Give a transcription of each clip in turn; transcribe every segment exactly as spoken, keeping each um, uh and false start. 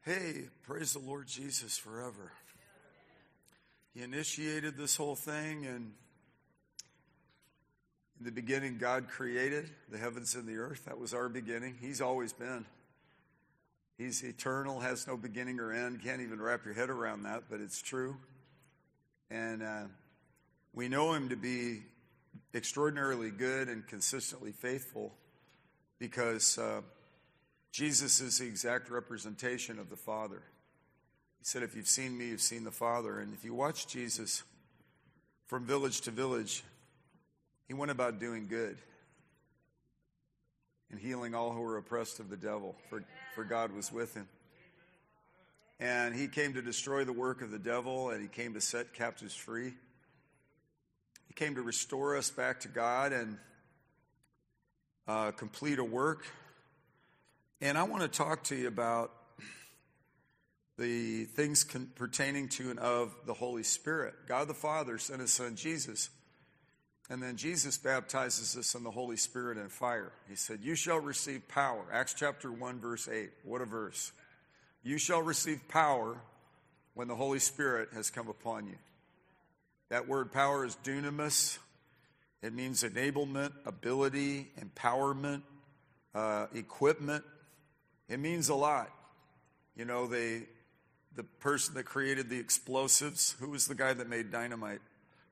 Hey, praise the Lord Jesus forever. He initiated this whole thing, and in the beginning, God created the heavens and the earth. That was our beginning. He's always been. He's eternal, has no beginning or end. Can't even wrap your head around that, but it's true. And uh, we know him to be extraordinarily good and consistently faithful because uh, Jesus is the exact representation of the Father. He said, if you've seen me, you've seen the Father. And if you watch Jesus from village to village, he went about doing good and healing all who were oppressed of the devil, for, for God was with him. And he came to destroy the work of the devil, and he came to set captives free. He came to restore us back to God and uh, complete a work. And I want to talk to you about the things con- pertaining to and of the Holy Spirit. God the Father sent his Son Jesus, and then Jesus baptizes us in the Holy Spirit and fire. He said, you shall receive power. Acts chapter one, verse eight. What a verse. You shall receive power when the Holy Spirit has come upon you. That word power is dunamis. It means enablement, ability, empowerment, uh, equipment. It means a lot. You know, they, the person that created the explosives, who was the guy that made dynamite?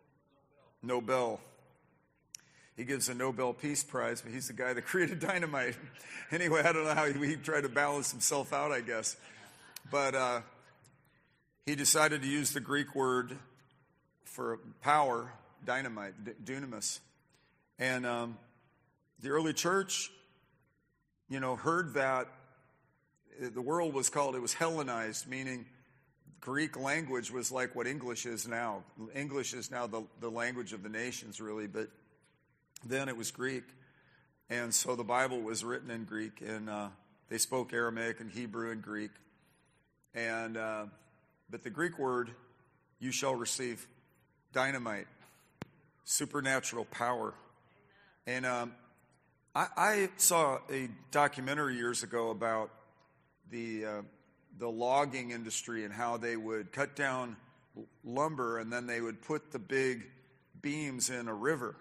Nobel. He gives a Nobel Peace Prize, but he's the guy that created dynamite. Anyway, I don't know how he, he tried to balance himself out, I guess. But uh, he decided to use the Greek word for power, dynamite, dunamis. And um, the early church, you know, heard that. The world was called, it was Hellenized, meaning Greek language was like what English is now. English is now the, the language of the nations, really, but then it was Greek. And so the Bible was written in Greek, and uh, they spoke Aramaic and Hebrew and Greek. And uh, but the Greek word, you shall receive dynamite, supernatural power. And um, I, I saw a documentary years ago about the uh, the logging industry and how they would cut down lumber and then they would put the big beams in a river,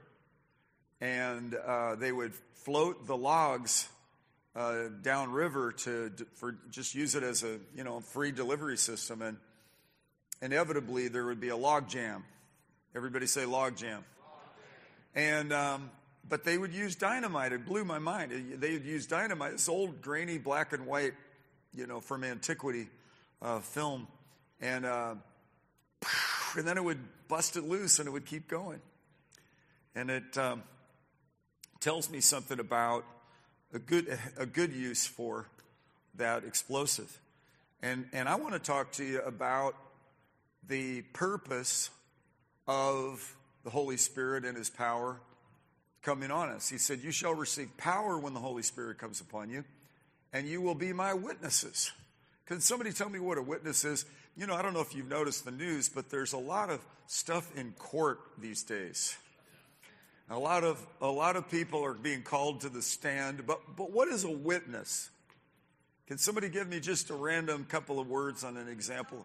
and uh, they would float the logs uh, downriver to for just use it as a you know free delivery system, and inevitably there would be a log jam. Everybody say log jam. And um, but they would use dynamite. It blew my mind. They would use dynamite. This old grainy black and white, you know, from antiquity uh, film, and uh, and then it would bust it loose, and it would keep going. And it um, tells me something about a good a good use for that explosive. And and I want to talk to you about the purpose of the Holy Spirit and his power coming on us. He said, you shall receive power when the Holy Spirit comes upon you, and you will be my witnesses. Can somebody tell me what a witness is? You know, I don't know if you've noticed the news, but there's a lot of stuff in court these days. A lot of a lot of people are being called to the stand. But but what is a witness? Can somebody give me just a random couple of words on an example?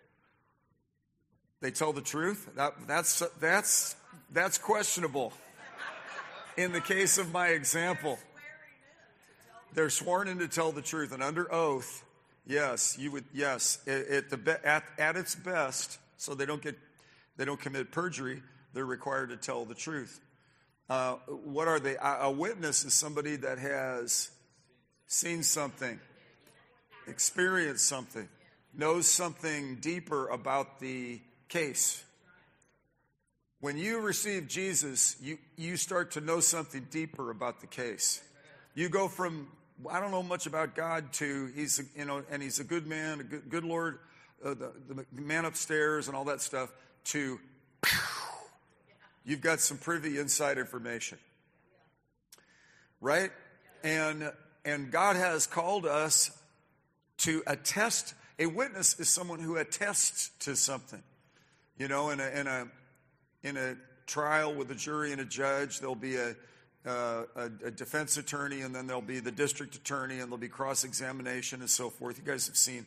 They tell the truth? That, that's that's that's questionable. In the case of my example, they're sworn in to tell the truth, and under oath, yes, you would. Yes, at the at, at its best, so they don't get they don't commit perjury. They're required to tell the truth. Uh, what are they? A, a witness is somebody that has seen something, experienced something, knows something deeper about the case. When you receive Jesus, you you start to know something deeper about the case. You go from, I don't know much about God, to he's, you know, and he's a good man, a good, good Lord, uh, the, the man upstairs and all that stuff, to you've got some privy inside information, right? And and God has called us to attest. A witness is someone who attests to something. You know, in a in a in a trial with a jury and a judge, there'll be a Uh, a, a defense attorney, and then there'll be the district attorney, and there'll be cross-examination and so forth. You guys have seen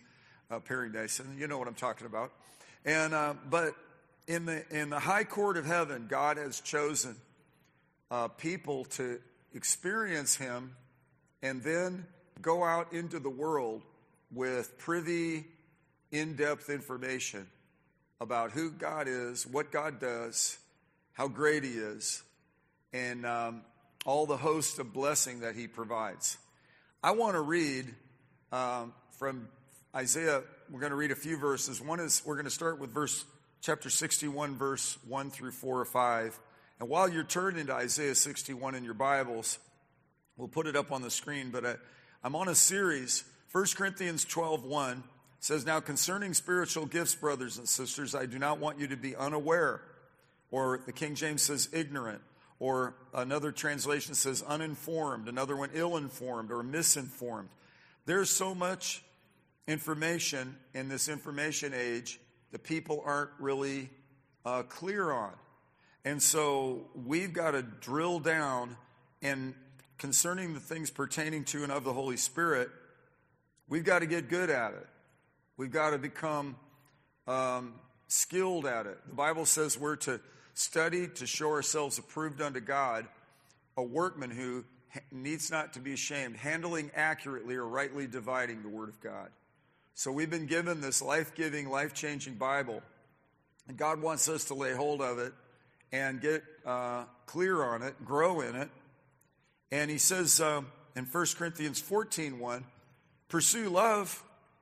uh, Perry Mason. You know what I'm talking about. And uh, but in the in the high court of heaven, God has chosen uh, people to experience Him, and then go out into the world with privy, in-depth information about who God is, what God does, how great He is, and um, all the host of blessing that He provides. I want to read um, from Isaiah. We're going to read a few verses. One is, we're going to start with verse chapter sixty-one, verse one through four or five. And while you're turning to Isaiah sixty-one in your Bibles, we'll put it up on the screen, but I, I'm on a series. First Corinthians twelve one says, "Now concerning spiritual gifts, brothers and sisters, I do not want you to be unaware." Or the King James says ignorant. Or another translation says uninformed. Another one ill-informed or misinformed. There's so much information in this information age that people aren't really uh, clear on. And so we've got to drill down, and concerning the things pertaining to and of the Holy Spirit, we've got to get good at it. We've got to become um, skilled at it. The Bible says we're to study to show ourselves approved unto God, a workman who needs not to be ashamed, handling accurately or rightly dividing the Word of God. So we've been given this life-giving, life-changing Bible, and God wants us to lay hold of it and get uh, clear on it, grow in it. And He says um, in First Corinthians fourteen one, "Pursue love,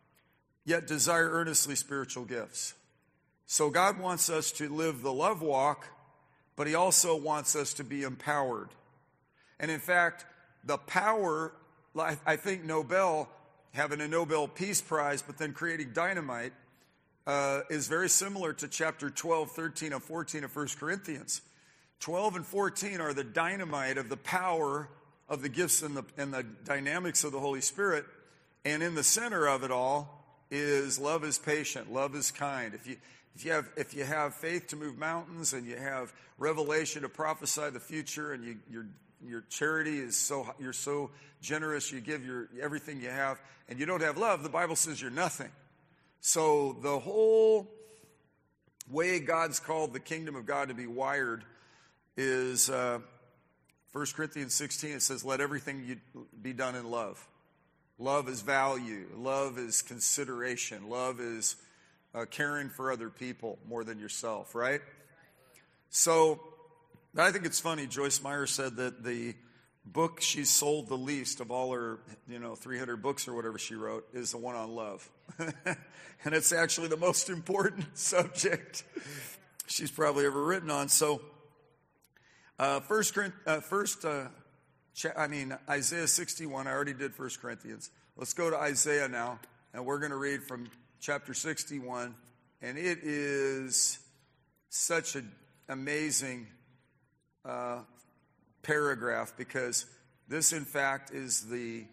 yet desire earnestly spiritual gifts." So God wants us to live the love walk, but He also wants us to be empowered. And in fact, the power, I think Nobel, having a Nobel Peace Prize, but then creating dynamite, uh, is very similar to chapter twelve, thirteen, and fourteen of First Corinthians. twelve and fourteen are the dynamite of the power of the gifts and the, and the dynamics of the Holy Spirit. And in the center of it all is love is patient, love is kind. If you if you have if you have faith to move mountains, and you have revelation to prophesy the future, and you, your your charity is so you're so generous, you give your everything you have, and you don't have love, the Bible says you're nothing. So the whole way God's called the kingdom of God to be wired is uh, First Corinthians sixteen. It says, "Let everything you be done in love." Love is value. Love is consideration. Love is uh, caring for other people more than yourself, right? So I think it's funny. Joyce Meyer said that the book she's sold the least of all her, you know, three hundred books or whatever she wrote is the one on love. And it's actually the most important subject she's probably ever written on. So uh, first, uh, first uh, I mean, Isaiah sixty-one, I already did First Corinthians. Let's go to Isaiah now, and we're going to read from chapter sixty-one. And it is such an amazing uh, paragraph, because this, in fact, is the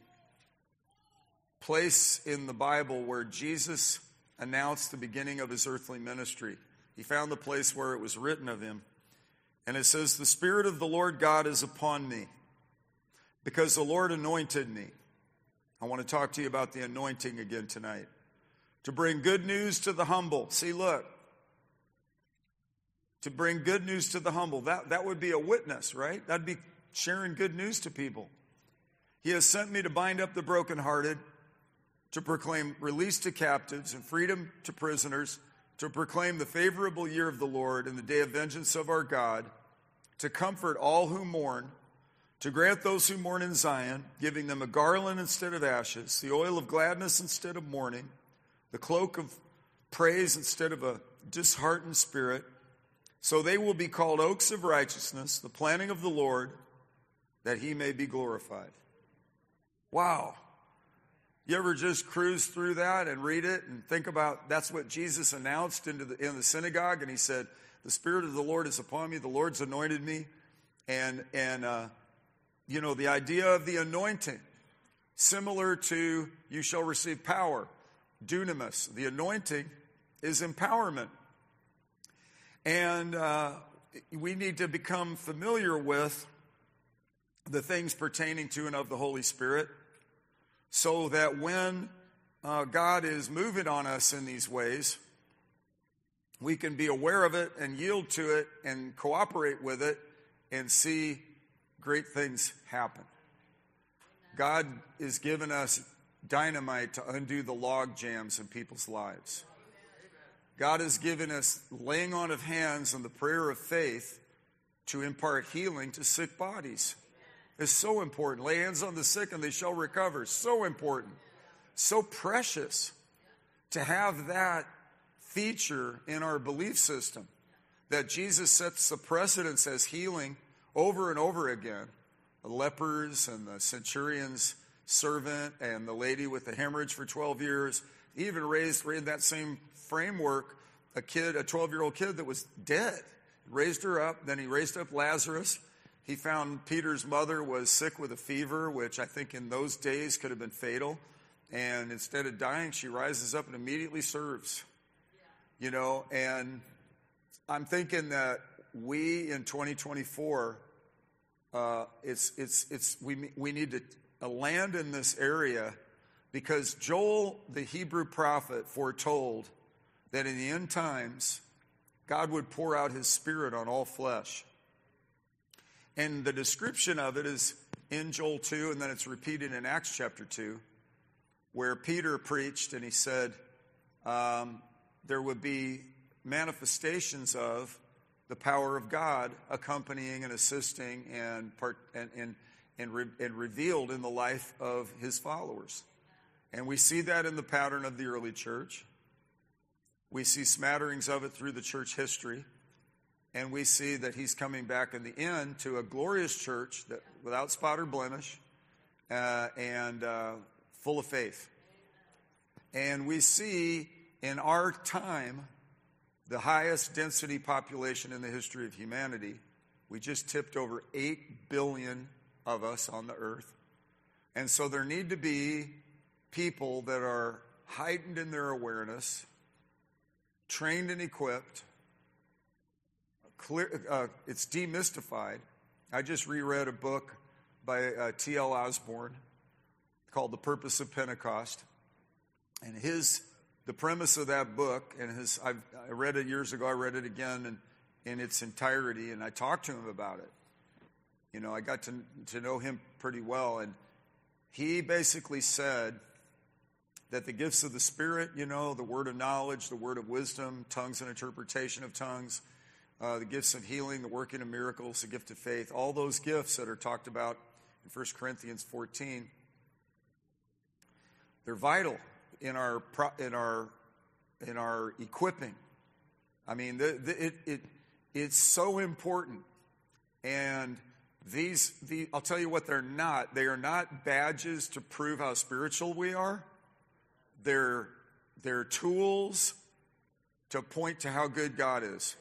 place in the Bible where Jesus announced the beginning of His earthly ministry. He found the place where it was written of Him. And it says, "The Spirit of the Lord God is upon me, because the Lord anointed me." I want to talk to you about the anointing again tonight. "To bring good news to the humble." See, look. To bring good news to the humble. That, that would be a witness, right? That'd be sharing good news to people. "He has sent me to bind up the brokenhearted, to proclaim release to captives and freedom to prisoners, to proclaim the favorable year of the Lord and the day of vengeance of our God, to comfort all who mourn, to grant those who mourn in Zion, giving them a garland instead of ashes, the oil of gladness instead of mourning, the cloak of praise instead of a disheartened spirit. So they will be called oaks of righteousness, the planting of the Lord, that He may be glorified." Wow. You ever just cruise through that and read it and think about that's what Jesus announced into the, in the synagogue, and He said, "The Spirit of the Lord is upon me, the Lord's anointed me." And, and uh, you know, the idea of the anointing, similar to you shall receive power, dunamis. The anointing is empowerment. And uh, we need to become familiar with the things pertaining to and of the Holy Spirit, so that when uh, God is moving on us in these ways, we can be aware of it and yield to it and cooperate with it and see great things happen. God is giving us dynamite to undo the log jams in people's lives. God has given us laying on of hands and the prayer of faith to impart healing to sick bodies. It's so important. Lay hands on the sick and they shall recover. So important. So precious to have that feature in our belief system, that Jesus sets the precedence as healing over and over again. The lepers and the centurion's servant and the lady with the hemorrhage for twelve years. He even raised, in that same framework, a kid, a twelve-year-old kid that was dead. Raised her up. Then he raised up Lazarus. He found Peter's mother was sick with a fever, which I think in those days could have been fatal. And instead of dying, she rises up and immediately serves. You know, and I'm thinking that we in twenty twenty-four, uh, it's it's it's we we need to uh, land in this area, because Joel, the Hebrew prophet, foretold that in the end times, God would pour out his Spirit on all flesh. And the description of it is in Joel two, and then it's repeated in Acts chapter two, where Peter preached and he said um, there would be manifestations of the power of God accompanying and assisting and part, and, and, and, re, and revealed in the life of his followers. And we see that in the pattern of the early church. We see smatterings of it through the church history. And we see that he's coming back in the end to a glorious church that without spot or blemish uh, and uh, full of faith. And we see in our time the highest density population in the history of humanity. We just tipped over eight billion of us on the earth. And so there need to be people that are heightened in their awareness, trained and equipped. Clear, uh, it's demystified. I just reread a book by uh, T L Osborne called The Purpose of Pentecost. And his, the premise of that book, and his, I've, I read it years ago, I read it again in, in its entirety, and I talked to him about it. You know, I got to, to know him pretty well, and he basically said that the gifts of the Spirit, you know, the word of knowledge, the word of wisdom, tongues and interpretation of tongues, uh, the gifts of healing, the working of miracles, the gift of faith, all those gifts that are talked about in First Corinthians fourteen, they're vital in our in our in our equipping. I mean, the, the, it it it's so important. And these the I'll tell you what they're not. They are not badges to prove how spiritual we are. They're they're tools to point to how good God is.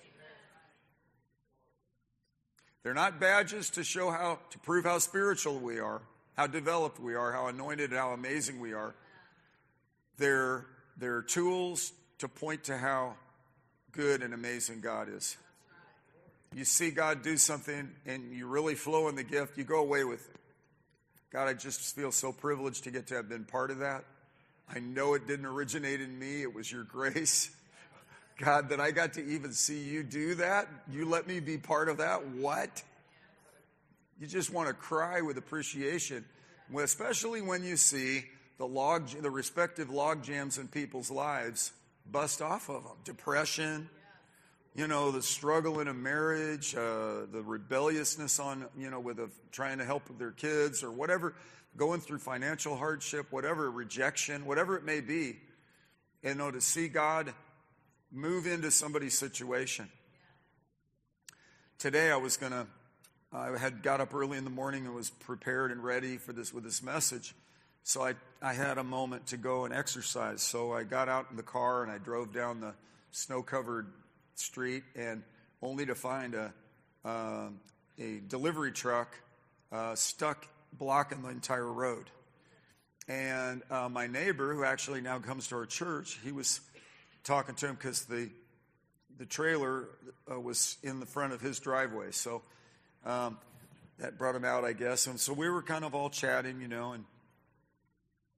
They're not badges to show how to prove how spiritual we are, how developed we are, how anointed, how amazing we are. They're, they're tools to point to how good and amazing God is. You see God do something and you really flow in the gift, you go away with it. God, I just feel so privileged to get to have been part of that. I know it didn't originate in me. It was your grace. God, that I got to even see you do that. You let me be part of that. What? You just want to cry with appreciation, especially when you see the log, the respective log jams in people's lives bust off of them. Depression, you know, the struggle in a marriage, uh, the rebelliousness on, you know, with a, trying to help with their kids or whatever, going through financial hardship, whatever, rejection, whatever it may be. You know, to see God move into somebody's situation. Today I was going to, I had got up early in the morning and was prepared and ready for this with this message. So I, I had a moment to go and exercise. So I got out in the car and I drove down the snow-covered street, and only to find a, uh, a delivery truck uh, stuck blocking the entire road. And uh, my neighbor, who actually now comes to our church, he was talking to him because the the trailer uh, was in the front of his driveway. So um, that brought him out, I guess. And so we were kind of all chatting, you know. And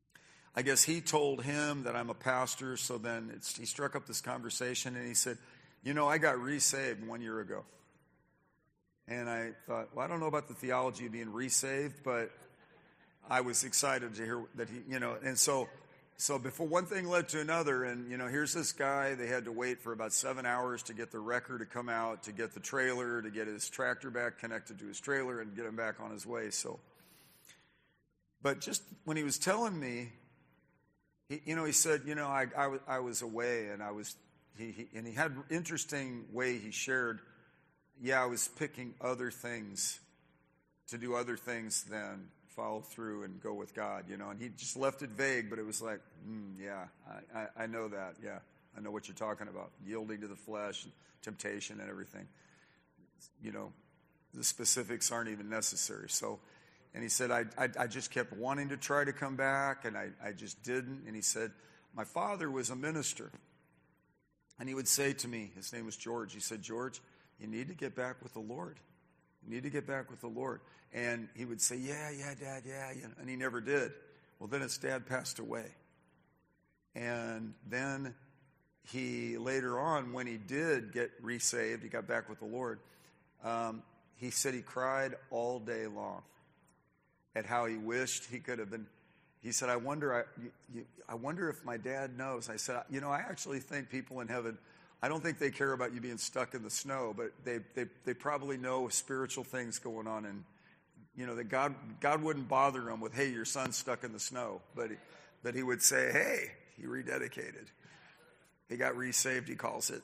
I guess he told him that I'm a pastor, so then it's, he struck up this conversation, and he said, you know, I got resaved one year ago. And I thought, well, I don't know about the theology of being resaved, but I was excited to hear that he, you know, and so so before one thing led to another, and, you know, here's this guy, they had to wait for about seven hours to get the wrecker to come out, to get the trailer, to get his tractor back connected to his trailer and get him back on his way, so. But just when he was telling me, he, you know, he said, you know, I, I, was, I was away, and I was, he, he and he had an interesting way he shared, yeah, I was picking other things, to do other things than follow through and go with God, you know, and he just left it vague, but it was like, mm, yeah, I, I, I know that, yeah, I know what you're talking about, yielding to the flesh, and temptation and everything, you know, the specifics aren't even necessary, so, and he said, I, I, I just kept wanting to try to come back, and I, I just didn't, and he said, my father was a minister, and he would say to me, his name was George, he said, George, you need to get back with the Lord. You need to get back with the Lord. And he would say, yeah, yeah, Dad, yeah, yeah. And he never did. Well, then his dad passed away. And then he, later on, when he did get resaved, he got back with the Lord, um, he said he cried all day long at how he wished he could have been. He said, I wonder, I, you, you, I wonder if my dad knows. I said, you know, I actually think people in heaven, I don't think they care about you being stuck in the snow, but they they, they probably know spiritual things going on, and you know that God God wouldn't bother them with, hey, your son's stuck in the snow, but he, but he would say, hey, he rededicated, he got resaved, he calls it,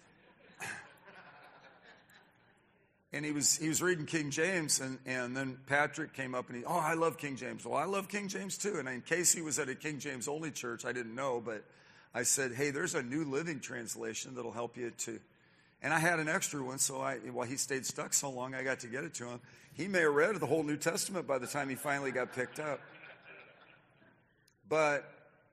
and he was he was reading King James, and and then Patrick came up and he, oh, I love King James. Well, I love King James too, and in case he was at a King James only church, I didn't know, but I said, hey, there's a New Living Translation that'll help you too. And I had an extra one, so I, while he stayed stuck so long, I got to get it to him. He may have read the whole New Testament by the time he finally got picked up. But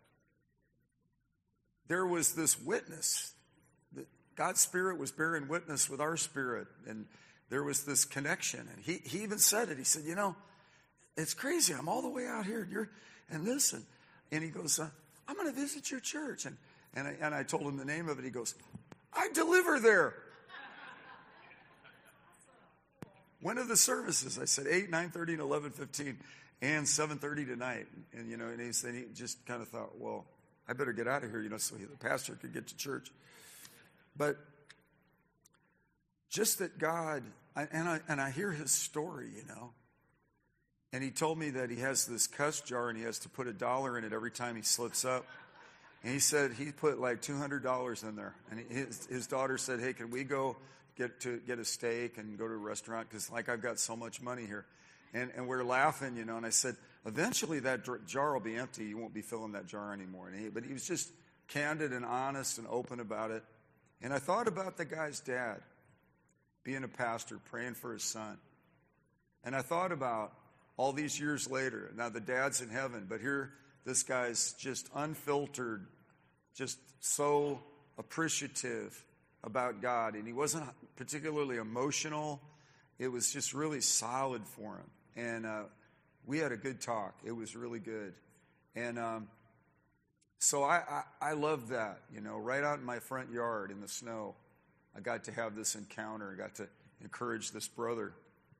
there was this witness. That God's Spirit was bearing witness with our spirit, and there was this connection. And he, he even said it. He said, you know, it's crazy. I'm all the way out here, and you're, and this, and, and he goes, uh, I'm going to visit your church. And, and, I, and I told him the name of it. He goes, I deliver there. When are the services? I said eight, nine thirty, and eleven fifteen, and seven thirty tonight. And, you know, and he said, he just kind of thought, well, I better get out of here, you know, so the pastor could get to church. But just that God, I, and I and I hear his story, you know. And he told me that he has this cuss jar and he has to put a dollar in it every time he slips up. And he said he put like two hundred dollars in there. And his, his daughter said, hey, can we go get to get a steak and go to a restaurant? Because like I've got so much money here. And, and we're laughing, you know. And I said, eventually that jar will be empty. You won't be filling that jar anymore. And he, but he was just candid and honest and open about it. And I thought about the guy's dad being a pastor, praying for his son. And I thought about all these years later, now the dad's in heaven, but here this guy's just unfiltered, just so appreciative about God. And he wasn't particularly emotional. It was just really solid for him. And uh, we had a good talk. It was really good. And um, so I, I, I love that, you know, right out in my front yard in the snow. I got to have this encounter. I got to encourage this brother.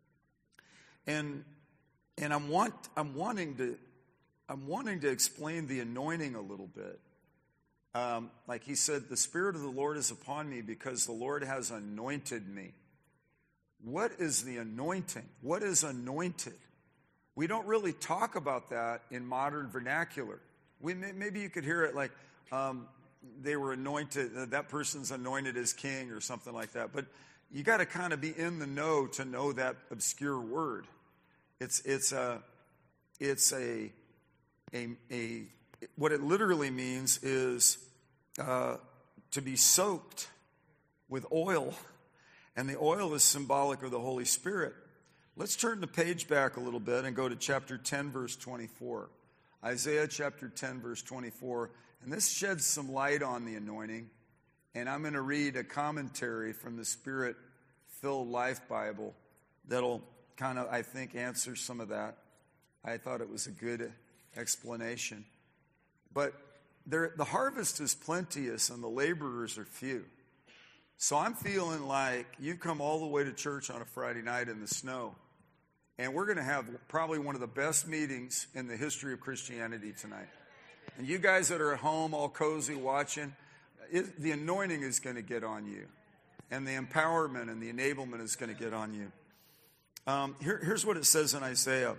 And and I'm want I'm wanting to I'm wanting to explain the anointing a little bit. Um, like he said, the Spirit of the Lord is upon me because the Lord has anointed me. What is the anointing? What is anointed? We don't really talk about that in modern vernacular. We may, maybe you could hear it like um, they were anointed, uh, that person's anointed as king or something like that. But you got to kind of be in the know to know that obscure word. It's it's a it's a a, a what it literally means is uh, to be soaked with oil, and the oil is symbolic of the Holy Spirit. Let's turn the page back a little bit and go to chapter ten, verse twenty-four. Isaiah chapter ten, verse twenty-four. And this sheds some light on the anointing. And I'm going to read a commentary from the Spirit-Filled Life Bible that'll kind of, I think, answer some of that. I thought it was a good explanation. But there, the harvest is plenteous and the laborers are few. So I'm feeling like you come all the way to church on a Friday night in the snow, and we're going to have probably one of the best meetings in the history of Christianity tonight. And you guys that are at home all cozy watching, it, the anointing is going to get on you. And the empowerment and the enablement is going to get on you. Um, here, here's what it says in Isaiah.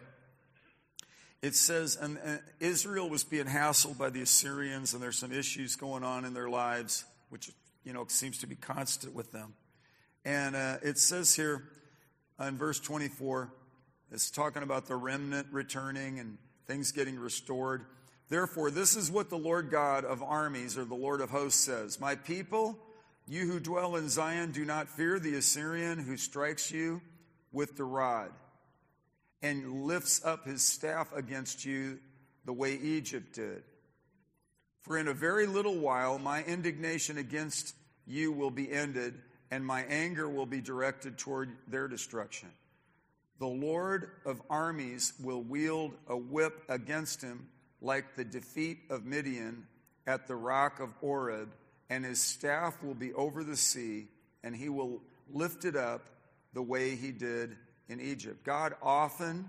It says, and, and Israel was being hassled by the Assyrians, and there's some issues going on in their lives, which, you know, seems to be constant with them. And uh, it says here in verse twenty-four, it's talking about the remnant returning and things getting restored. Therefore, this is what the Lord God of armies, or the Lord of hosts, says. My people, you who dwell in Zion, do not fear the Assyrian who strikes you with the rod and lifts up his staff against you the way Egypt did. For in a very little while my indignation against you will be ended, and my anger will be directed toward their destruction. The Lord of armies will wield a whip against him like the defeat of Midian at the rock of Oreb, and his staff will be over the sea, and he will lift it up the way he did in Egypt. God often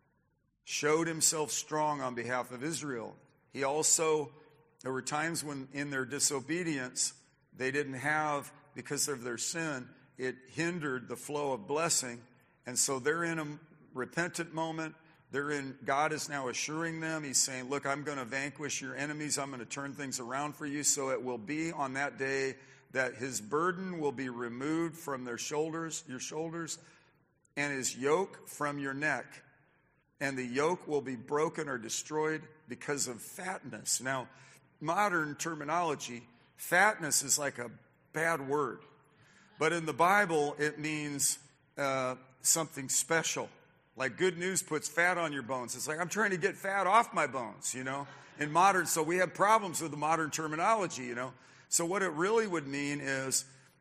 showed himself strong on behalf of Israel. He also, there were times when in their disobedience, they didn't have, because of their sin, it hindered the flow of blessing. And so they're in a repentant moment. They're in, God is now assuring them. He's saying, look, I'm going to vanquish your enemies. I'm going to turn things around for you. So it will be on that day that his burden will be removed from their shoulders, your shoulders, and his yoke from your neck. And the yoke will be broken or destroyed because of fatness. Now, modern terminology, fatness is like a bad word. But in the Bible, it means uh, something special. Like Good News puts fat on your bones. It's like, I'm trying to get fat off my bones, you know. In modern, so we have problems with the modern terminology, you know. So what it really would mean is,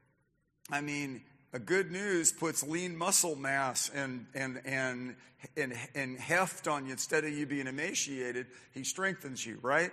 I mean, a Good News puts lean muscle mass and and and and, and heft on you instead of you being emaciated. He strengthens you, right?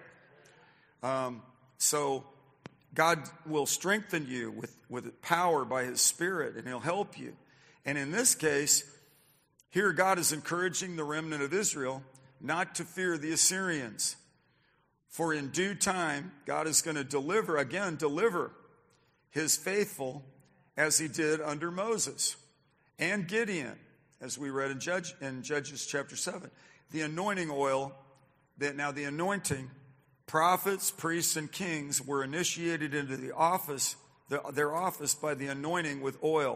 Um, so God will strengthen you with, with power by his Spirit, and he'll help you. And in this case, here God is encouraging the remnant of Israel not to fear the Assyrians. For in due time, God is going to deliver, again, deliver his faithful as he did under Moses and Gideon, as we read in, Judge, in Judges chapter seven. The anointing oil, that now the anointing, prophets, priests, and kings were initiated into the office, the, their office by the anointing with oil,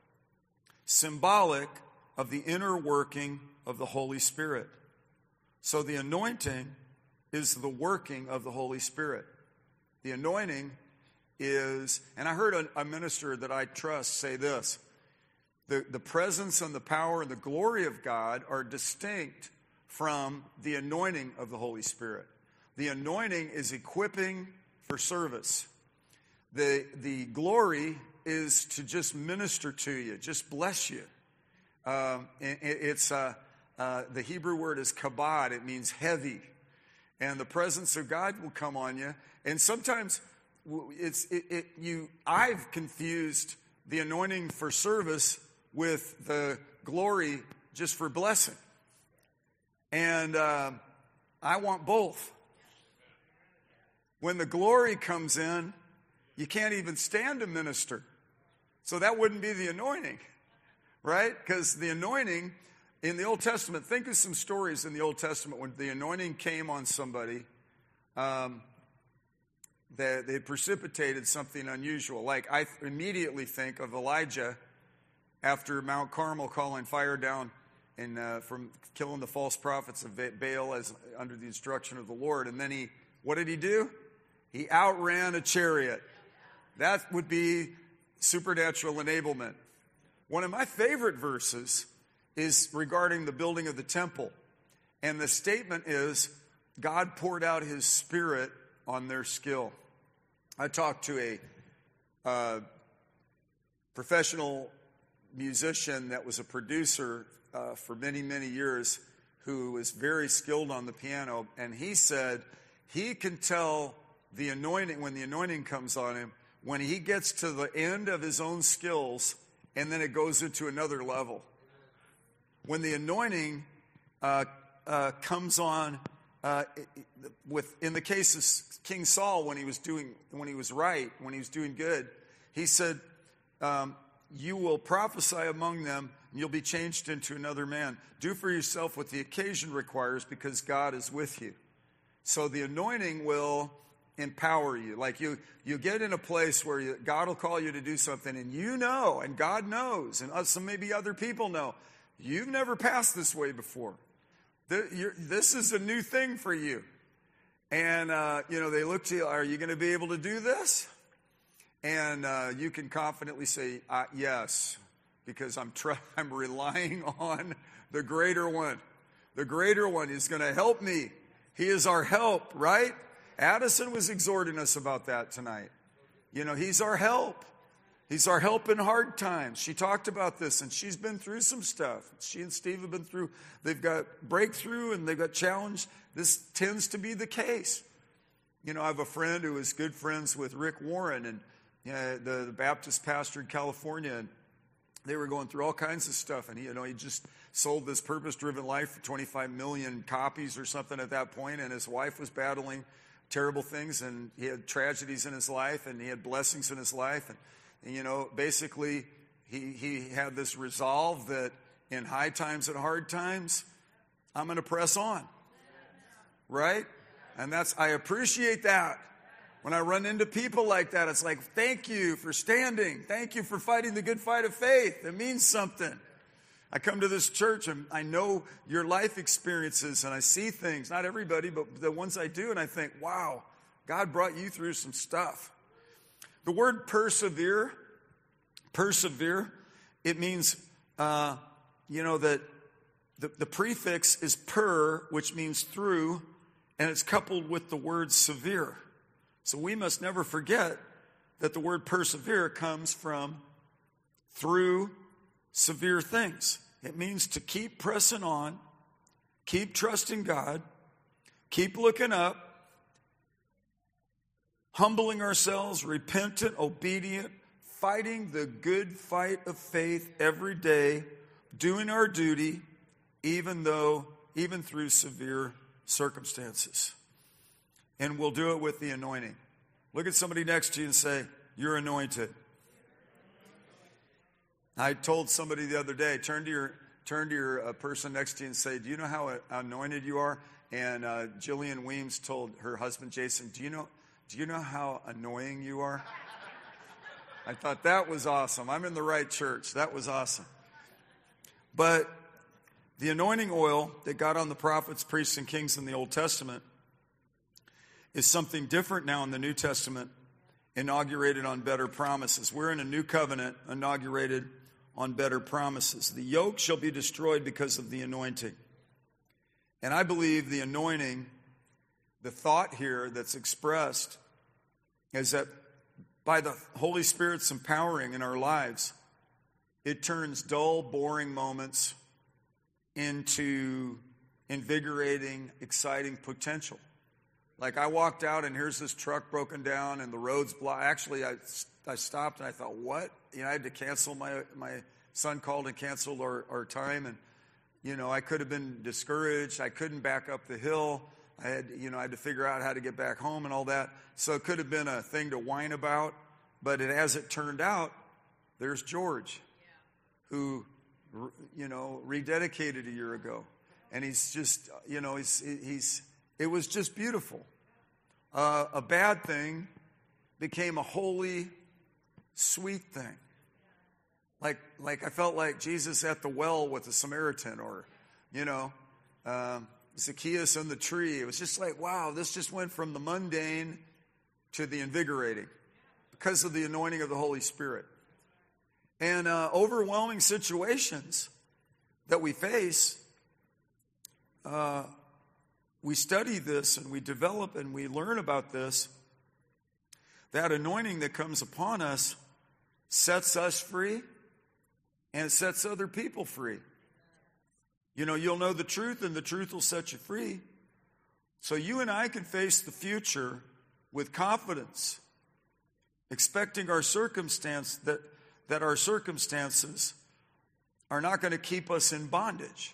symbolic of the inner working of the Holy Spirit. So the anointing is the working of the Holy Spirit. The anointing is, and I heard a, a minister that I trust say this, the, the presence and the power and the glory of God are distinct from the anointing of the Holy Spirit. The anointing is equipping for service. The, the glory is to just minister to you, just bless you. Um, it, it's uh, uh, the Hebrew word is kabod. It means heavy. And the presence of God will come on you. And sometimes it's it, it, you. I've confused the anointing for service with the glory just for blessing. And uh, I want both. When the glory comes in, you can't even stand to minister. So that wouldn't be the anointing, right? Because the anointing in the Old Testament, think of some stories in the Old Testament when the anointing came on somebody, um, that they precipitated something unusual. Like I immediately think of Elijah after Mount Carmel calling fire down and uh, from killing the false prophets of Baal as under the instruction of the Lord. And then he, what did he do? He outran a chariot. That would be supernatural enablement. One of my favorite verses is regarding the building of the temple. And the statement is, God poured out his Spirit on their skill. I talked to a uh, professional musician that was a producer uh, for many, many years who was very skilled on the piano. And he said he can tell the anointing, when the anointing comes on him, when he gets to the end of his own skills, and then it goes into another level. When the anointing uh, uh, comes on, uh, with in the case of King Saul, when he was doing, when he was right, when he was doing good, he said, um, "You will prophesy among them, and you'll be changed into another man. Do for yourself what the occasion requires, because God is with you." So the anointing will empower you. Like you, you get in a place where you, God will call you to do something, and you know, and God knows, and some maybe other people know, you've never passed this way before. The, you're, this is a new thing for you. And, uh, you know, they look to you, are you going to be able to do this? And uh, you can confidently say, uh, yes, because I'm, tr- I'm relying on the greater one. The greater one is going to help me. He is our help, right? Addison was exhorting us about that tonight. You know, he's our help. He's our help in hard times. She talked about this, and she's been through some stuff. She and Steve have been through, they've got breakthrough and they've got challenge. This tends to be the case. You know, I have a friend who is good friends with Rick Warren, and you know, the, the Baptist pastor in California, and they were going through all kinds of stuff. And he, you know, he just sold this Purpose-Driven Life for twenty-five million copies or something at that point, and his wife was battling terrible things, and he had tragedies in his life, and he had blessings in his life, and, and you know, basically, he he had this resolve that in high times and hard times, I'm going to press on, right? And that's, I appreciate that. When I run into people like that, it's like, thank you for standing, thank you for fighting the good fight of faith. It means something. I come to this church and I know your life experiences and I see things, not everybody, but the ones I do, and I think, wow, God brought you through some stuff. The word persevere, persevere, it means, uh, you know, that the, the prefix is per, which means through, and it's coupled with the word severe. So we must never forget that the word persevere comes from through severe things. It means to keep pressing on, keep trusting God, keep looking up, humbling ourselves, repentant, obedient, fighting the good fight of faith every day, doing our duty, even though, even through severe circumstances. And we'll do it with the anointing. Look at somebody next to you and say, you're anointed. I told somebody the other day, turn to your turn to your uh, person next to you and say, do you know how uh, anointed you are? And uh, Jillian Weems told her husband, Jason, do you know do you know how annoying you are? I thought that was awesome. I'm in the right church. That was awesome. But the anointing oil that got on the prophets, priests, and kings in the Old Testament is something different now in the New Testament, inaugurated on better promises. We're in a new covenant, inaugurated on better promises. The yoke shall be destroyed because of the anointing. And I believe the anointing, the thought here that's expressed, is that by the Holy Spirit's empowering in our lives, it turns dull, boring moments into invigorating, exciting potential. Like I walked out and here's this truck broken down and the road's blocked. Actually, I, I stopped and I thought, what? You know, I had to cancel. My my son called and canceled our, our time. And, you know, I could have been discouraged. I couldn't back up the hill. I had, you know, I had to figure out how to get back home and all that. So it could have been a thing to whine about. But it, as it turned out, there's George, who, you know, rededicated a year ago. And he's just, you know, he's, he's it was just beautiful. Uh, a bad thing became a holy, sweet thing. Like, like I felt like Jesus at the well with the Samaritan, or, you know, um, Zacchaeus on the tree. It was just like, wow, this just went from the mundane to the invigorating because of the anointing of the Holy Spirit. And uh, overwhelming situations that we face, uh, we study this and we develop and we learn about this. That anointing that comes upon us sets us free and sets other people free. You know, you'll know the truth and the truth will set you free. So you and I can face the future with confidence, expecting our circumstance that, that our circumstances are not going to keep us in bondage.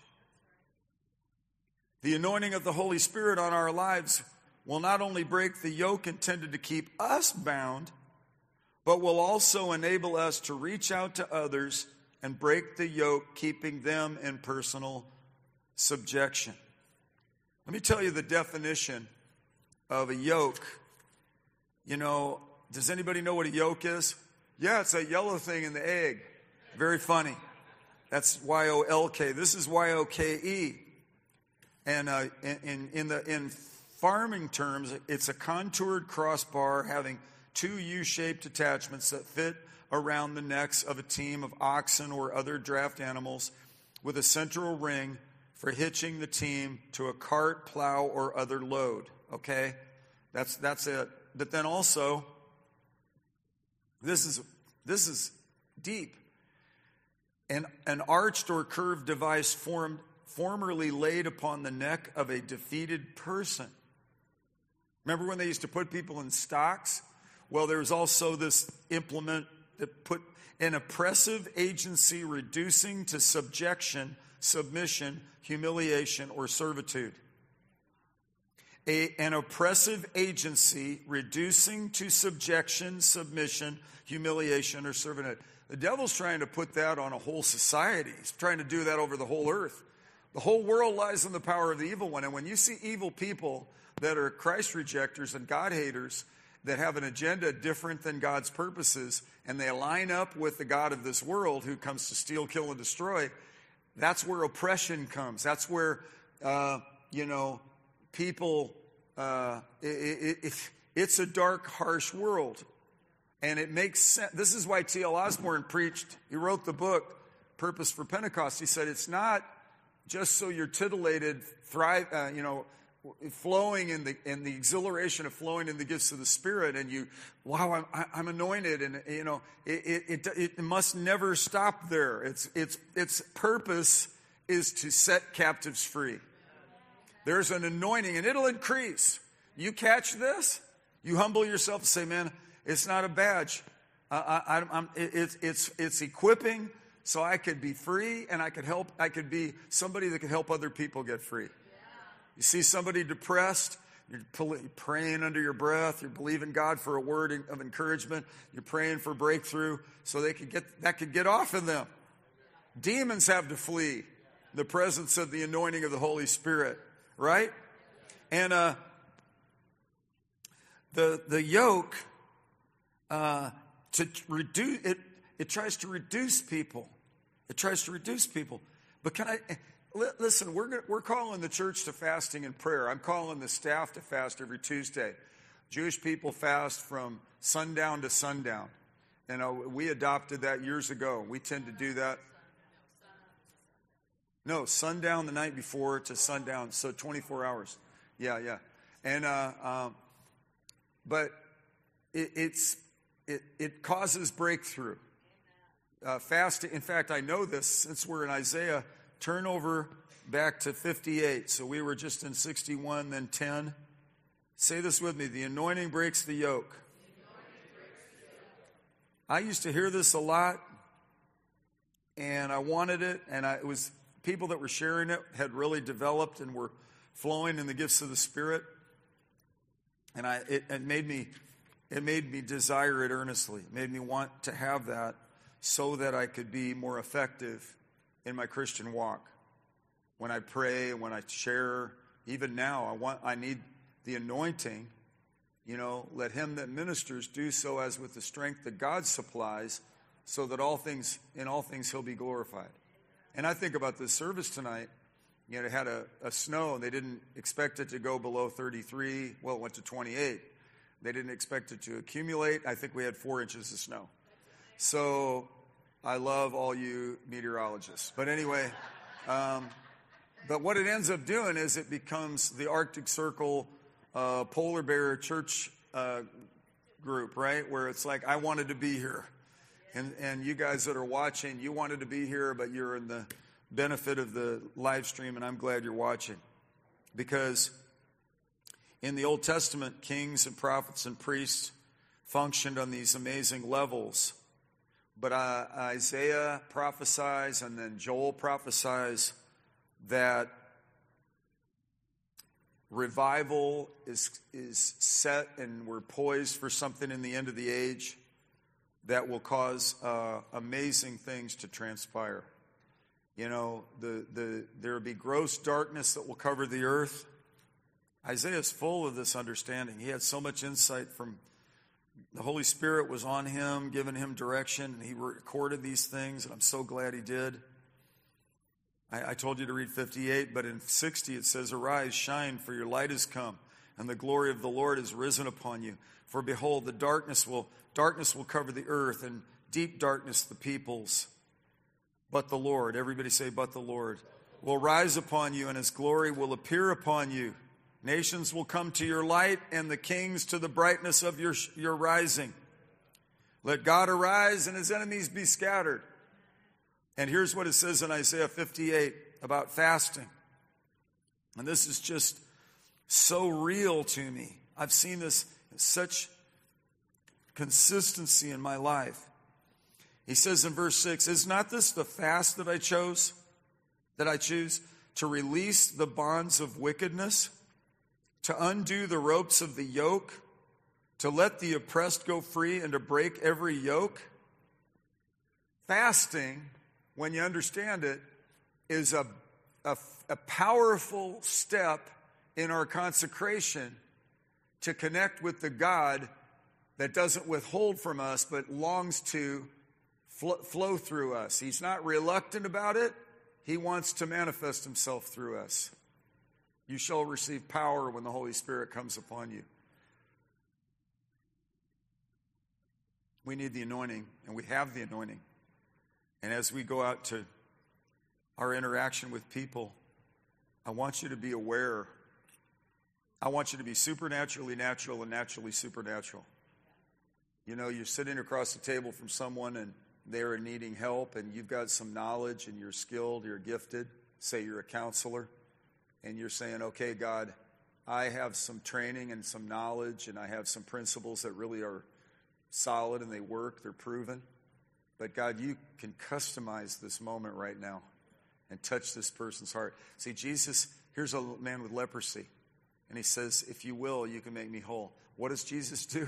The anointing of the Holy Spirit on our lives will not only break the yoke intended to keep us bound, but will also enable us to reach out to others and break the yoke, keeping them in personal subjection. Let me tell you the definition of a yoke. You know, does anybody know what a yolk is? Yeah, it's a yellow thing in the egg. Very funny. That's Y O L K. This is Y O K E. And uh, in, in, the, in farming terms, it's a contoured crossbar having two U-shaped attachments that fit around the necks of a team of oxen or other draft animals with a central ring for hitching the team to a cart, plow, or other load. Okay? That's that's it. But then also, this is this is deep. An, an arched or curved device formed formerly laid upon the neck of a defeated person. Remember when they used to put people in stocks? Well, there's also this implement that put an oppressive agency reducing to subjection, submission, humiliation, or servitude. A, an oppressive agency reducing to subjection, submission, humiliation, or servitude. The devil's trying to put that on a whole society. He's trying to do that over the whole earth. The whole world lies in the power of the evil one. And when you see evil people that are Christ rejectors and God haters that have an agenda different than God's purposes, and they line up with the God of this world who comes to steal, kill, and destroy, that's where oppression comes. That's where, uh, you know, people, uh, it, it, it, it's a dark, harsh world. And it makes sense. This is why T L Osborne preached, he wrote the book, Purpose for Pentecost. He said, it's not just so you're titillated, thrive, uh, you know, flowing in the in the exhilaration of flowing in the gifts of the Spirit, and you, wow, I'm I'm anointed, and you know, it it it must never stop there. It's it's its purpose is to set captives free. There's an anointing, and it'll increase. You catch this, you humble yourself and say, man, it's not a badge. Uh, I, I'm, it's it's it's equipping. So I could be free, and I could help. I could be somebody that could help other people get free. You see somebody depressed, you're praying under your breath. You're believing God for a word of encouragement. You're praying for breakthrough, so they could get that could get off of them. Demons have to flee the presence of the anointing of the Holy Spirit, right? And uh, the the yoke uh, to reduce it. It tries to reduce people. It tries to reduce people. But can I, listen, we're, we're calling the church to fasting and prayer. I'm calling the staff to fast every Tuesday. Jewish people fast from sundown to sundown. You know, we adopted that years ago. We tend to do that. No, sundown the night before to sundown, so twenty-four hours. Yeah, yeah. And, uh, um, but it, it's, it, it causes breakthrough. Uh, fast. In fact, I know this since we're in Isaiah. Turn over back to fifty-eight. So we were just in sixty-one, then ten. Say this with me. The anointing breaks the yoke. The anointing breaks the yoke. I used to hear this a lot, and I wanted it, and I, it was people that were sharing it had really developed and were flowing in the gifts of the Spirit, and I it, it made me it made me desire it earnestly. It made me want to have that, so that I could be more effective in my Christian walk. When I pray, when I share, even now, I want, I need the anointing. You know, let him that ministers do so as with the strength that God supplies, so that all things, in all things, he'll be glorified. And I think about this service tonight. You know, it had a, a snow, and they didn't expect it to go below thirty-three. Well, it went to twenty-eight. They didn't expect it to accumulate. I think we had four inches of snow. So I love all you meteorologists. But anyway, um, but what it ends up doing is it becomes the Arctic Circle uh, polar bear church uh, group, right? Where it's like, I wanted to be here. And, and you guys that are watching, you wanted to be here, but you're in the benefit of the live stream, and I'm glad you're watching. Because In the Old Testament, kings and prophets and priests functioned on these amazing levels. But uh, Isaiah prophesies and then Joel prophesies that revival is, is set and we're poised for something in the end of the age that will cause uh, amazing things to transpire. You know, the, the, there will be gross darkness that will cover the earth. Isaiah is full of this understanding. He had so much insight from the Holy Spirit was on him, giving him direction, and he recorded these things, and I'm so glad he did. I, I told you to read fifty-eight, but in sixty it says, "Arise, shine, for your light has come, and the glory of the Lord is risen upon you. For behold, the darkness will darkness will cover the earth, and deep darkness the peoples. But the Lord," everybody say, "But the Lord, will rise upon you, and his glory will appear upon you. Nations will come to your light, and the kings to the brightness of your, your rising. Let God arise, and his enemies be scattered." And here's what it says in Isaiah fifty-eight about fasting. And this is just so real to me. I've seen this in such consistency in my life. He says in verse six, "Is not this the fast that I chose, that I choose, to release the bonds of wickedness, to undo the ropes of the yoke, to let the oppressed go free, and to break every yoke?" Fasting, when you understand it, is a, a, a powerful step in our consecration to connect with the God that doesn't withhold from us, but longs to fl- flow through us. He's not reluctant about it. He wants to manifest himself through us. You shall receive power when the Holy Spirit comes upon you. We need the anointing, and we have the anointing. And as we go out to our interaction with people, I want you to be aware. I want you to be supernaturally natural and naturally supernatural. You know, you're sitting across the table from someone and they're needing help, and you've got some knowledge and you're skilled, you're gifted. Say you're a counselor, and you're saying, "Okay, God, I have some training and some knowledge, and I have some principles that really are solid and they work, they're proven. But God, you can customize this moment right now and touch this person's heart." See, Jesus, here's a man with leprosy, and he says, "If you will, you can make me whole." What does Jesus do?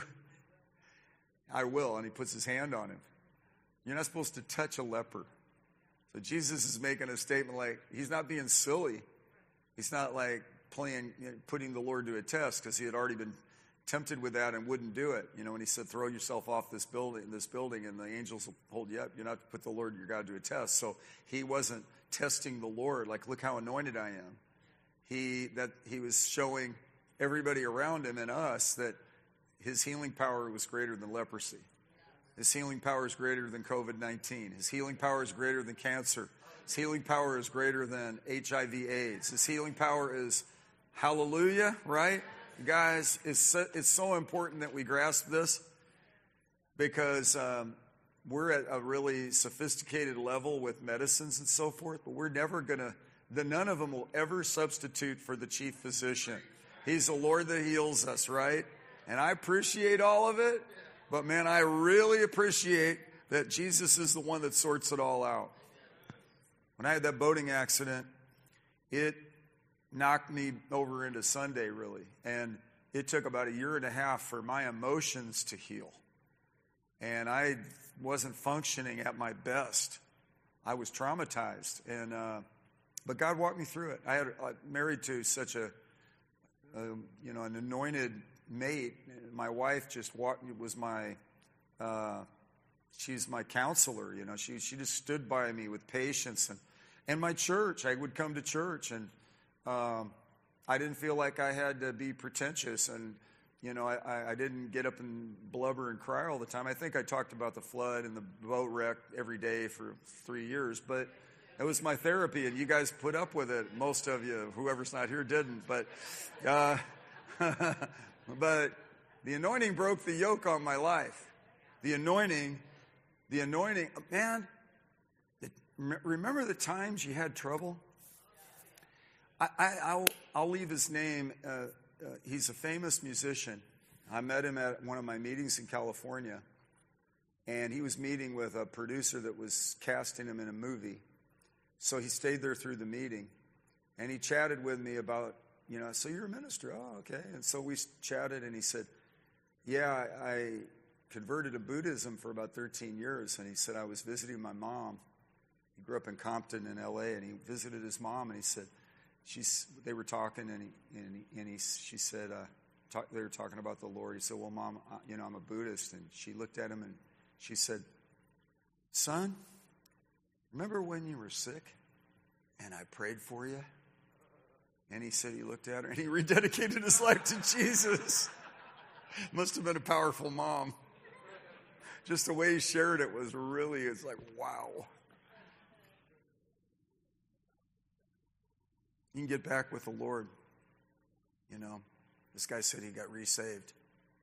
"I will," and he puts his hand on him. You're not supposed to touch a leper. So Jesus is making a statement like, he's not being silly. He's not like playing, you know, putting the Lord to a test, because he had already been tempted with that and wouldn't do it. You know, when he said, "Throw yourself off this building, this building, and the angels will hold you up." You're not to put the Lord your God to a test. So he wasn't testing the Lord, like, "Look how anointed I am." He that he was showing everybody around him and us that his healing power was greater than leprosy. His healing power is greater than covid nineteen. His healing power is greater than cancer. His healing power is greater than H I V AIDS. His healing power is, hallelujah, right? Guys, it's so, it's so important that we grasp this, because um, we're at a really sophisticated level with medicines and so forth, but we're never going to, the none of them will ever substitute for the chief physician. He's the Lord that heals us, right? And I appreciate all of it, but man, I really appreciate that Jesus is the one that sorts it all out. When I had that boating accident, it knocked me over into Sunday, really. And it took about a year and a half for my emotions to heal. And I wasn't functioning at my best. I was traumatized. And uh, but God walked me through it. I had uh, married to such a, a, you know, an anointed mate. My wife just walked, was my, uh, she's my counselor. You know, she she just stood by me with patience. And, and my church, I would come to church, and Um, I didn't feel like I had to be pretentious, and, you know, I, I didn't get up and blubber and cry all the time. I think I talked about the flood and the boat wreck every day for three years, but it was my therapy, and you guys put up with it. Most of you, whoever's not here, didn't, but, uh, but the anointing broke the yoke on my life. The anointing, the anointing, man, it, remember the times you had trouble? I, I, I'll, I'll leave his name uh, uh, he's a famous musician. I met him at one of my meetings in California, and he was meeting with a producer that was casting him in a movie. So he stayed there through the meeting, and he chatted with me about, you know, so you're a minister. Oh, okay. And so we chatted, and he said, yeah, I converted to Buddhism for about thirteen years. And he said, I was visiting my mom. He grew up in Compton in L A, and he visited his mom, and he said, she's, they were talking, and, he, and, he, and he, she said, uh, talk, they were talking about the Lord. He said, well, Mom, you know, I'm a Buddhist. And she looked at him, and she said, son, remember when you were sick and I prayed for you? And he said he looked at her, and he rededicated his life to Jesus. Must have been a powerful mom. Just the way he shared it was really, it's like, wow. You can get back with the Lord. You know, this guy said he got resaved.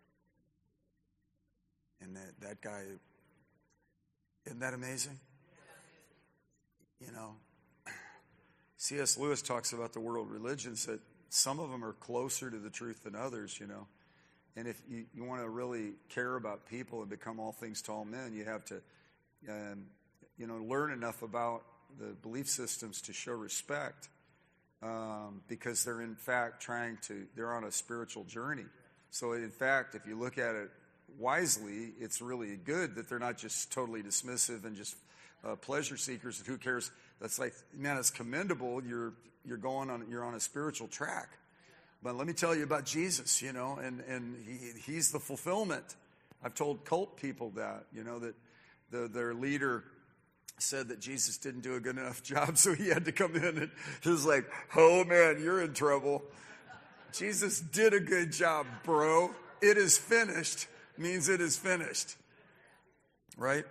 And that, that guy, isn't that amazing? You know, C S Lewis talks about the world religions, that some of them are closer to the truth than others, you know. And if you, you want to really care about people and become all things to all men, you have to, um, you know, learn enough about the belief systems to show respect, um, because they're in fact trying to, they're on a spiritual journey. So in fact, if you look at it wisely, it's really good that they're not just totally dismissive and just uh, pleasure seekers and who cares. That's like, man, it's commendable. You're you're going on, you're on a spiritual track. But let me tell you about Jesus, you know, and, and he, he's the fulfillment. I've told cult people that, you know, that the, their leader said that Jesus didn't do a good enough job, so he had to come in, and he was like, oh man, you're in trouble. Jesus did a good job, bro. It is finished means it is finished. Right?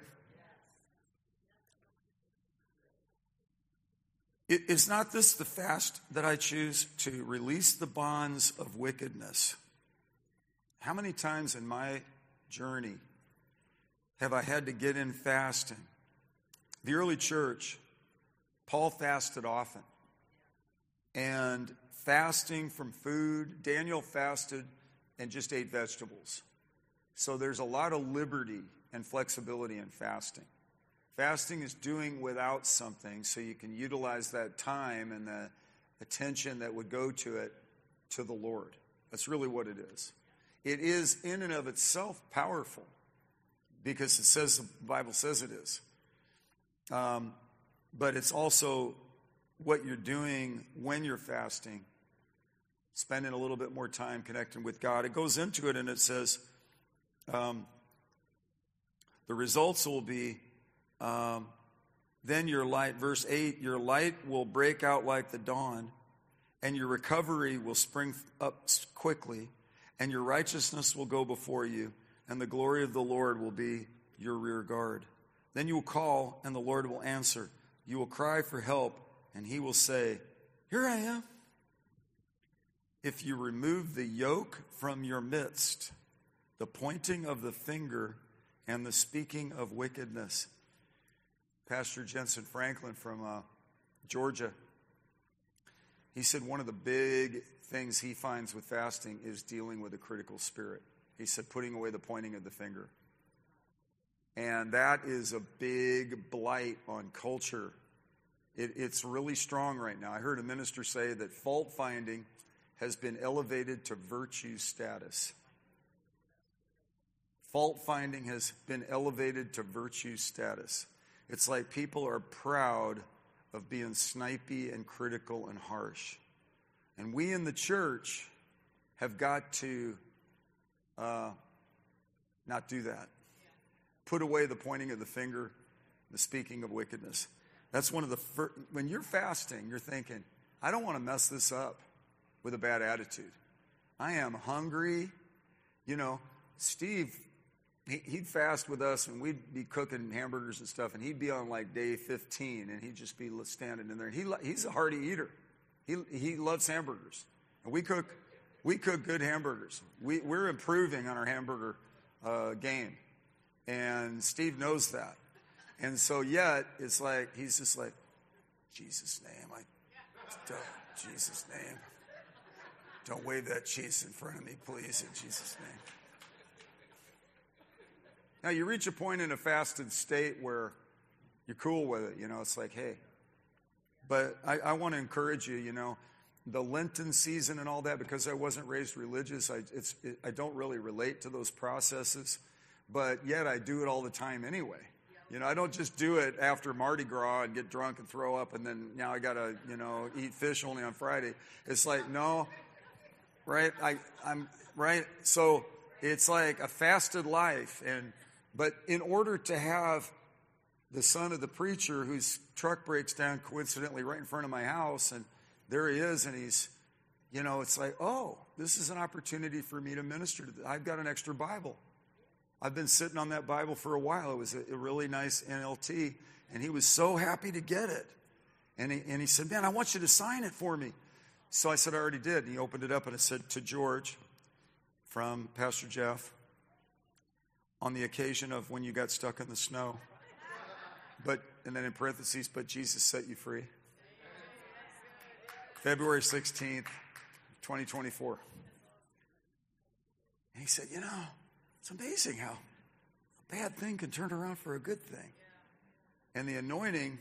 Is not this the fast that I choose to release the bonds of wickedness? How many times in my journey have I had to get in fasting? The early church, Paul fasted often. And fasting from food, Daniel fasted and just ate vegetables. So there's a lot of liberty and flexibility in fasting. Fasting is doing without something so you can utilize that time and the attention that would go to it to the Lord. That's really what it is. It is in and of itself powerful because it says, the Bible says it is. Um, but it's also what you're doing when you're fasting, spending a little bit more time connecting with God. It goes into it and it says, um, the results will be, Um, then your light, verse eight, your light will break out like the dawn, and your recovery will spring up quickly, and your righteousness will go before you, and the glory of the Lord will be your rear guard. Then you will call, and the Lord will answer. You will cry for help, and he will say, here I am. If you remove the yoke from your midst, the pointing of the finger and the speaking of wickedness. Pastor Jensen Franklin from uh, Georgia, he said one of the big things he finds with fasting is dealing with a critical spirit. He said putting away the pointing of the finger. And that is a big blight on culture. It, it's really strong right now. I heard a minister say that fault finding has been elevated to virtue status. Fault finding has been elevated to virtue status. It's like people are proud of being snipey and critical and harsh. And we in the church have got to uh, not do that. Put away the pointing of the finger, the speaking of wickedness. That's one of the first, when you're fasting, you're thinking, I don't want to mess this up with a bad attitude. I am hungry. You know, Steve, he'd fast with us, and we'd be cooking hamburgers and stuff, and he'd be on like day fifteen, and he'd just be standing in there. And he he's a hearty eater. He he loves hamburgers, and we cook we cook good hamburgers. We we're improving on our hamburger uh, game, and Steve knows that. And so yet it's like he's just like, Jesus' name, I Jesus' name. Don't wave that cheese in front of me, please, in Jesus' name. Now, you reach a point in a fasted state where you're cool with it. You know, it's like, hey. But I, I want to encourage you, you know, the Lenten season and all that, because I wasn't raised religious, I, it's, it, I don't really relate to those processes. But yet I do it all the time anyway. You know, I don't just do it after Mardi Gras and get drunk and throw up and then now I got to, you know, eat fish only on Friday. It's like, no, right? I, I'm, right? So it's like a fasted life. And but in order to have the son of the preacher whose truck breaks down coincidentally right in front of my house, and there he is, and he's, you know, it's like, oh, this is an opportunity for me to minister to. I've got an extra Bible. I've been sitting on that Bible for a while. It was a, a really nice N L T, and he was so happy to get it. And he, and he said, man, I want you to sign it for me. So I said, I already did. And he opened it up, and it said, to George from Pastor Jeff, on the occasion of when you got stuck in the snow. But, and then in parentheses, but Jesus set you free. February sixteenth, twenty twenty-four. And he said, you know, it's amazing how a bad thing can turn around for a good thing. And the anointing,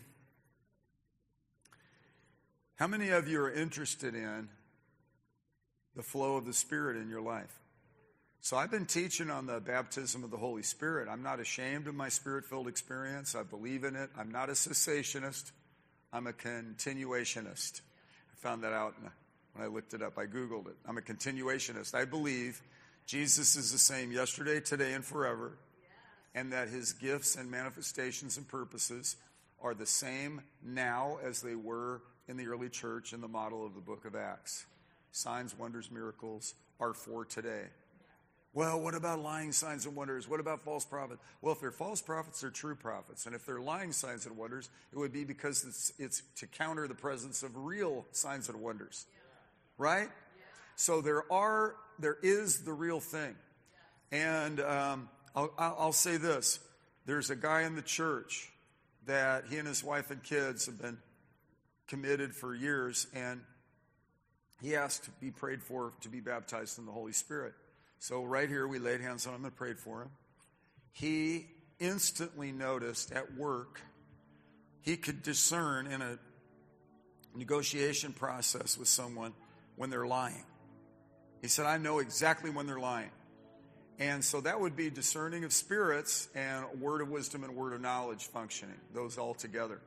how many of you are interested in the flow of the Spirit in your life? So I've been teaching on the baptism of the Holy Spirit. I'm not ashamed of my Spirit-filled experience. I believe in it. I'm not a cessationist. I'm a continuationist. I found that out when I looked it up. I Googled it. I'm a continuationist. I believe Jesus is the same yesterday, today, and forever, and that his gifts and manifestations and purposes are the same now as they were in the early church in the model of the book of Acts. Signs, wonders, miracles are for today. Well, what about lying signs and wonders? What about false prophets? Well, if they're false prophets, they're true prophets. And if they're lying signs and wonders, it would be because it's, it's to counter the presence of real signs and wonders. Right? So there are, there is the real thing. And um, I'll, I'll say this. There's a guy in the church that he and his wife and kids have been committed for years, and he asked to be prayed for to be baptized in the Holy Spirit. So right here, we laid hands on him and prayed for him. He instantly noticed at work, he could discern in a negotiation process with someone when they're lying. He said, I know exactly when they're lying. And so that would be discerning of spirits and word of wisdom and word of knowledge functioning, those all together.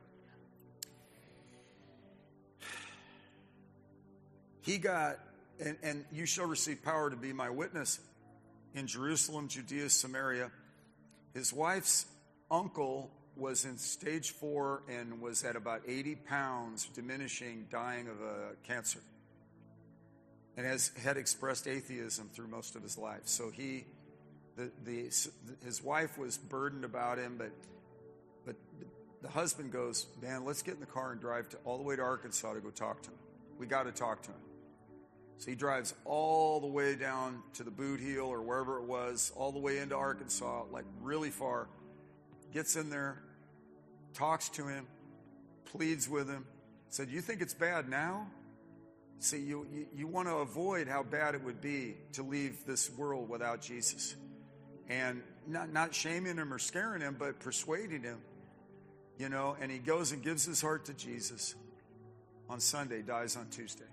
He got, and, and you shall receive power to be my witness in Jerusalem, Judea, Samaria. His wife's uncle was in stage four and was at about eighty pounds, diminishing, dying of a cancer. And has had expressed atheism through most of his life. So he, the, the his wife was burdened about him, but but the husband goes, man, let's get in the car and drive to, all the way to Arkansas to go talk to him. We got to talk to him. So he drives all the way down to the Boot Heel or wherever it was, all the way into Arkansas, like really far. Gets in there, talks to him, pleads with him. Said, you think it's bad now? See, you, you, you want to avoid how bad it would be to leave this world without Jesus. And not, not shaming him or scaring him, but persuading him. You know, and he goes and gives his heart to Jesus on Sunday, dies on Tuesday.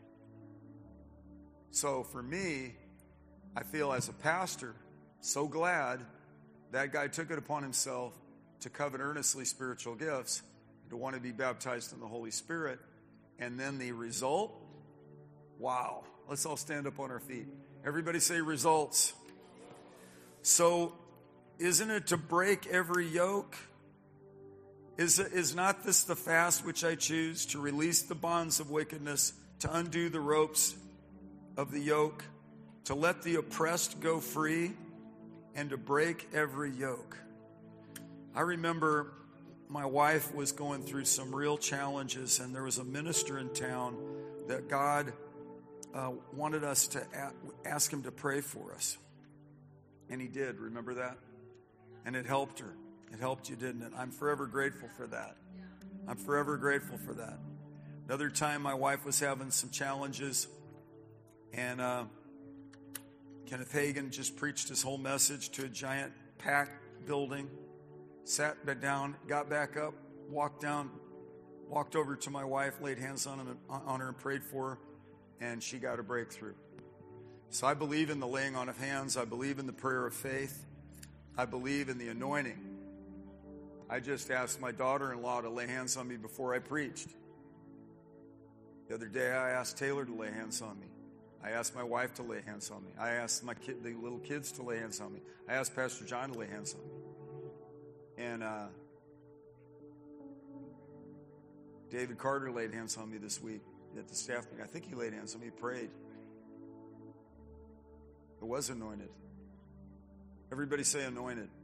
So for me, I feel as a pastor, so glad that guy took it upon himself to covet earnestly spiritual gifts, to want to be baptized in the Holy Spirit. And then the result, wow. Let's all stand up on our feet. Everybody say results. So isn't it to break every yoke? Is, is not this the fast which I choose, to release the bonds of wickedness, to undo the ropes of the yoke, to let the oppressed go free, and to break every yoke? I remember my wife was going through some real challenges, and there was a minister in town that God uh, wanted us to a- ask him to pray for us. And he did, remember that? And it helped her. It helped you, didn't it? I'm forever grateful for that. I'm forever grateful for that. Another time my wife was having some challenges, And uh, Kenneth Hagin just preached his whole message to a giant packed building, sat back down, got back up, walked down, walked over to my wife, laid hands on, him, on her and prayed for her, and she got a breakthrough. So I believe in the laying on of hands. I believe in the prayer of faith. I believe in the anointing. I just asked my daughter-in-law to lay hands on me before I preached. The other day I asked Taylor to lay hands on me. I asked my wife to lay hands on me. I asked my kid, the little kids to lay hands on me. I asked Pastor John to lay hands on me. And uh, David Carter laid hands on me this week at the staff meeting. I think he laid hands on me. He prayed. It was anointed. Everybody say anointed.